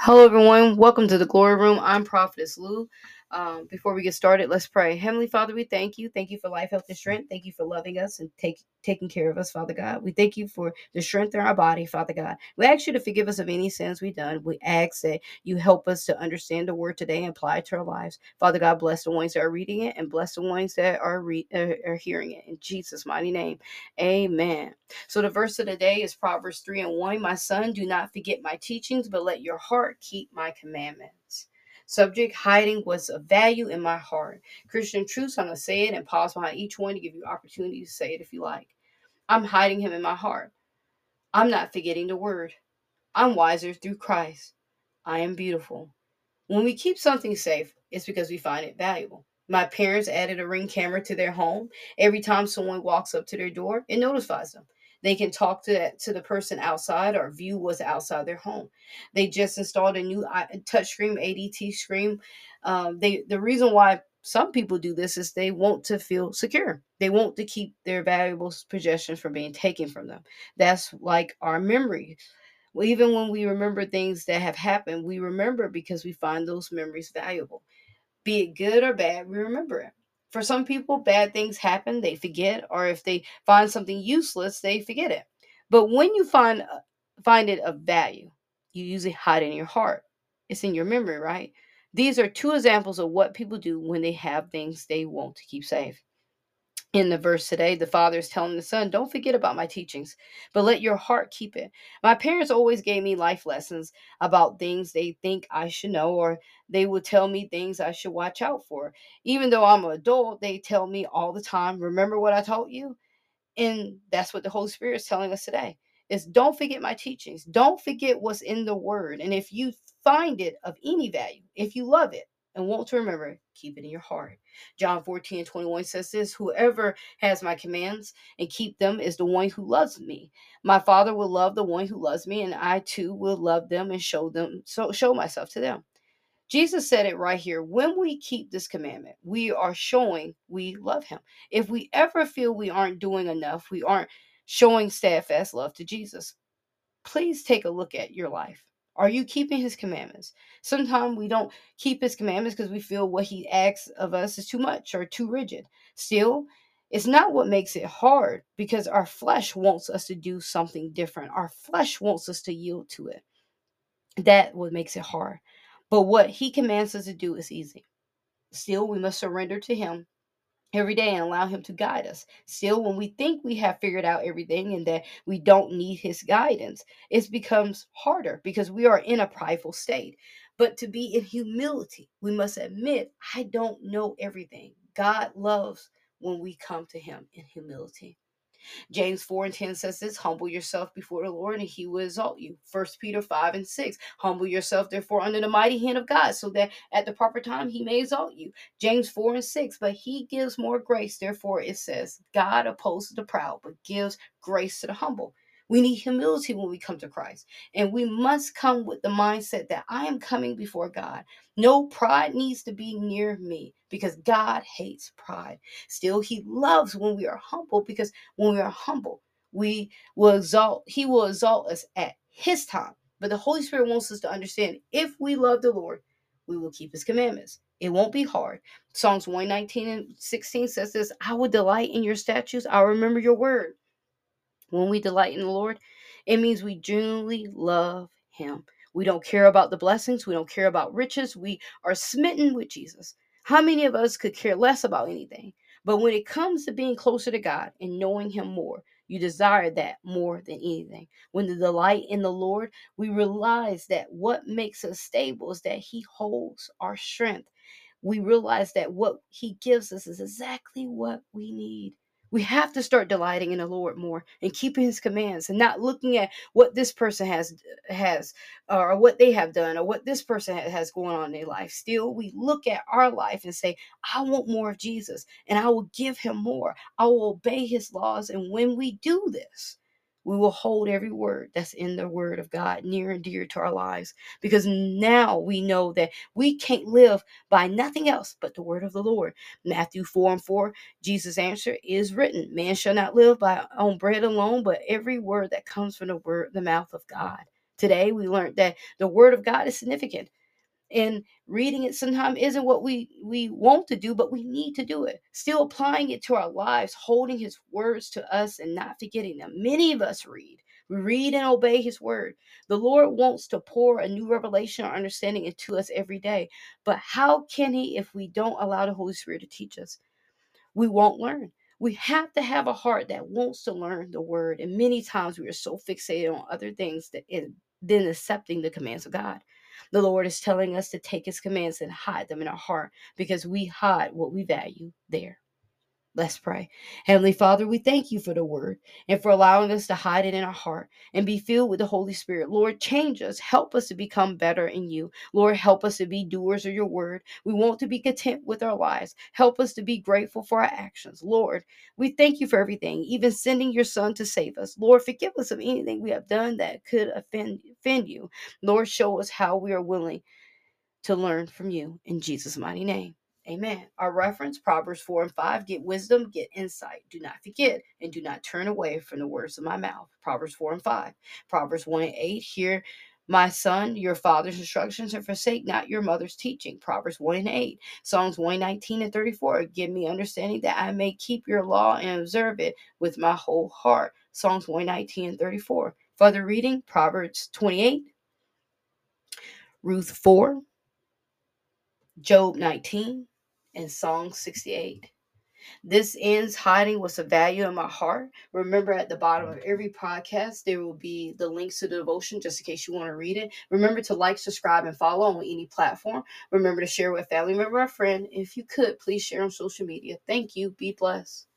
Hello, everyone. Welcome to the Glory Room. I'm Prophetess Lou. Before we get started, let's pray. Heavenly Father, we thank you. Thank you for life, health, and strength. Thank you for loving us and taking care of us, Father God. We thank you for the strength in our body, Father God. We ask you to forgive us of any sins we've done. We ask that you help us to understand the word today and apply it to our lives. Father God, bless the ones that are reading it and bless the ones that are hearing it. In Jesus' mighty name, amen. So the verse of the day is Proverbs 3:1. My son, do not forget my teachings, but let your heart keep my commandments. Subject: hiding was of value in my heart. Christian truths. I'm going to say it and pause behind each one to give you opportunity to say it if you like. I'm hiding him in my heart. I'm not forgetting the word. I'm wiser through Christ. I am beautiful. When we keep something safe, it's because we find it valuable. My parents added a Ring camera to their home. Every time someone walks up to their door, it notifies them. They can talk to the person outside or view what's outside their home. They just installed a new touchscreen ADT screen. The reason why some people do this is they want to feel secure. They want to keep their valuable possessions from being taken from them. That's like our memory. Well, even when we remember things that have happened, we remember because we find those memories valuable. Be it good or bad, we remember it. For some people, bad things happen, they forget, or if they find something useless, they forget it. But when you find it of value, you usually hide it in your heart. It's in your memory, right? These are two examples of what people do when they have things they want to keep safe. In the verse today, the father is telling the son, don't forget about my teachings, but let your heart keep it. My parents always gave me life lessons about things they think I should know, or they would tell me things I should watch out for. Even though I'm an adult, they tell me all the time, remember what I taught you? And that's what the Holy Spirit is telling us today is don't forget my teachings. Don't forget what's in the word. And if you find it of any value, if you love it and want to remember it, keep it in your heart. John 14:21 says this, whoever has my commands and keep them is the one who loves me. My Father will love the one who loves me, and I too will love them and show myself to them. Jesus said it right here. When we keep this commandment, we are showing we love him. If we ever feel we aren't doing enough, we aren't showing steadfast love to Jesus, please take a look at your life. Are you keeping his commandments? Sometimes we don't keep his commandments because we feel what he asks of us is too much or too rigid. Still, it's not what makes it hard because our flesh wants us to do something different. Our flesh wants us to yield to it. That what makes it hard. But what he commands us to do is easy. Still, we must surrender to him every day and allow him to guide us. Still, when we think we have figured out everything and that we don't need his guidance, it becomes harder because we are in a prideful state. But to be in humility, we must admit, I don't know everything. God loves when we come to him in humility. James 4:10 says this, humble yourself before the Lord and he will exalt you. 1 Peter 5:6, humble yourself therefore under the mighty hand of God so that at the proper time he may exalt you. James 4:6, but he gives more grace. Therefore it says, God opposes the proud, but gives grace to the humble. We need humility when we come to Christ. And we must come with the mindset that I am coming before God. No pride needs to be near me because God hates pride. Still, he loves when we are humble because when we are humble, he will exalt us at his time. But the Holy Spirit wants us to understand if we love the Lord, we will keep his commandments. It won't be hard. Psalms 119:16 says this, I will delight in your statutes. I'll remember your word. When we delight in the Lord, it means we genuinely love him. We don't care about the blessings. We don't care about riches. We are smitten with Jesus. How many of us could care less about anything? But when it comes to being closer to God and knowing him more, you desire that more than anything. When the delight in the Lord, we realize that what makes us stable is that he holds our strength. We realize that what he gives us is exactly what we need. We have to start delighting in the Lord more and keeping his commands and not looking at what this person has or what they have done or what this person has going on in their life. Still, we look at our life and say, I want more of Jesus and I will give him more. I will obey his laws. And when we do this, we will hold every word that's in the word of God near and dear to our lives because now we know that we can't live by nothing else but the word of the Lord. Matthew 4:4, Jesus' answer is written, man shall not live by on bread alone, but every word that comes from the mouth of God. Today, we learned that the word of God is significant. And reading it sometimes isn't what we want to do, but we need to do it. Still applying it to our lives, holding his words to us and not forgetting them. Many of us read. We read and obey his word. The Lord wants to pour a new revelation or understanding into us every day. But how can he if we don't allow the Holy Spirit to teach us? We won't learn. We have to have a heart that wants to learn the word. And many times we are so fixated on other things than accepting the commands of God. The Lord is telling us to take his commands and hide them in our heart because we hide what we value there. Let's pray. Heavenly Father, we thank you for the word and for allowing us to hide it in our heart and be filled with the Holy Spirit. Lord, change us. Help us to become better in you. Lord, help us to be doers of your word. We want to be content with our lives. Help us to be grateful for our actions. Lord, we thank you for everything, even sending your son to save us. Lord, forgive us of anything we have done that could offend you. Lord, show us how we are willing to learn from you in Jesus' mighty name. Amen. Our reference, Proverbs 4 and 5, get wisdom, get insight. Do not forget and do not turn away from the words of my mouth. Proverbs 4 and 5. Proverbs 1 and 8, hear my son, your father's instructions and forsake not your mother's teaching. Proverbs 1 and 8. Psalms 119 and 34, give me understanding that I may keep your law and observe it with my whole heart. Psalms 119 and 34. Further reading, Proverbs 28, Ruth 4, Job 19, and Psalm 68. This ends hiding what's of value in my heart. Remember, at the bottom of every podcast, there will be the links to the devotion just in case you want to read it. Remember to like, subscribe, and follow on any platform. Remember to share with a family member or friend. If you could, please share on social media. Thank you. Be blessed.